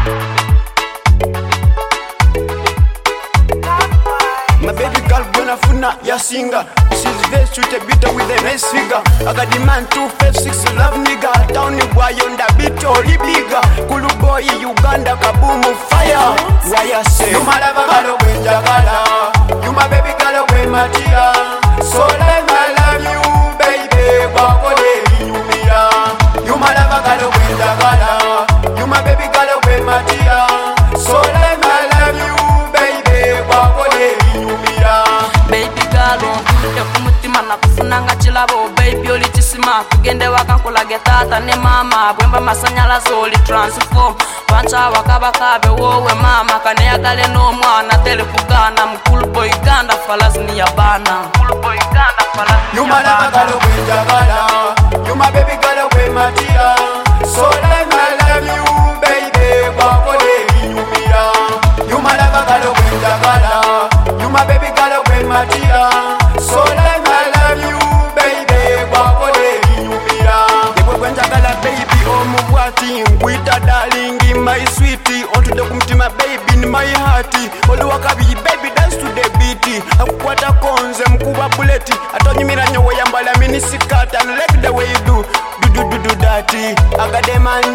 My baby girl gonna funa ya singer. She's very sweet, a bitter with a nice figure. I got the man 256 love nigga. Town you boy on the beat only bigger. Kulu boy Uganda kaboom fire. Why I say you my lover girl when jagala. You my baby girl when matia. So let me love you baby. Wako de inyumira. You my lover girl when jagala. You my baby girl when matia. So let me love you baby. Wako de inyumira. Baby girl ontude kumutima nakufunanga chilabo. Baby oli chisima tugende wakankulage tata ne mama. Bwemba masanyalaze oli transform. Pancha wakabakabe wowe mama. Kaneyagale n'omwana tele kugana. Mukulu boy Uganda falazi ni yabana. Mukulu boy Uganda falazi ni yabana. You my lover girl when jagala. You my baby girl when matia. So let me love you baby. Wako de inyumira. You my lover girl when jagala. You my baby girl when matia. So let me love you baby. Wako de inyumira. Yebwe when jagala baby omubwati. Ngwita darling my sweetie. Onto the kumtima baby in my hearty. Oluwakabi baby dance to the beat. Akukwata konze mkuba buleti. Atonyimira nyowe yambala minisikata. And like the way you do that. I got the man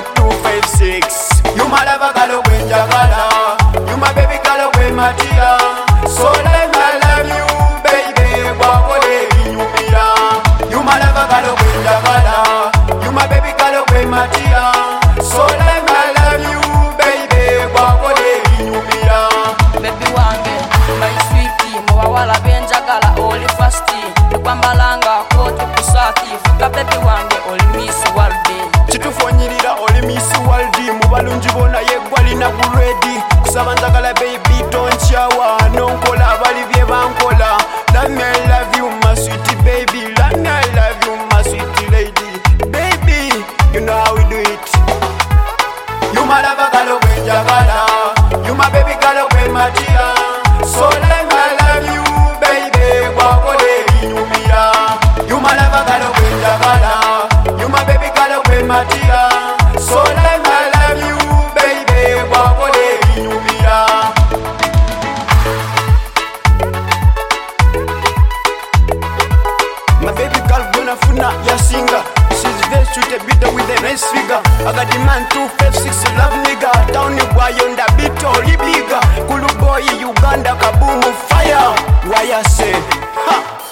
256. You my lover girl when jagala. You my baby girl when matia. So let me love you baby. Wako de inyumira. You my lover girl when jagala. You my baby girl when matia. So let me love you baby. Wako de inyumira. Baby wange my sweetie. Mwawala benjagala oli fasti. Nikwambalanga kote kusati. Fuka baby wange oli miss waldi. Chitufonyirira oli miss waldi. Mubalungi bona yegwalina guredi. Kusaba njagala baby don't shower. Nonkola abali bye bankola. Let me love you my sweetie baby. Let me love you my sweetie lady. Baby, you know how we do it. You my lover girl when jagala. You my baby girl when matia. So let me love you baby. Wako de inyumira. You my lover girl when jagala. You my baby girl when matia. So let me love you baby. Wako de inyumira. My baby girl gonna funa ya singer. She's very sweet, a bitter with a nice figure. I got the man 256 love nigga. Town you boy on the beat only bigger. Kulu boy Uganda kaboom fire. Why I say ha?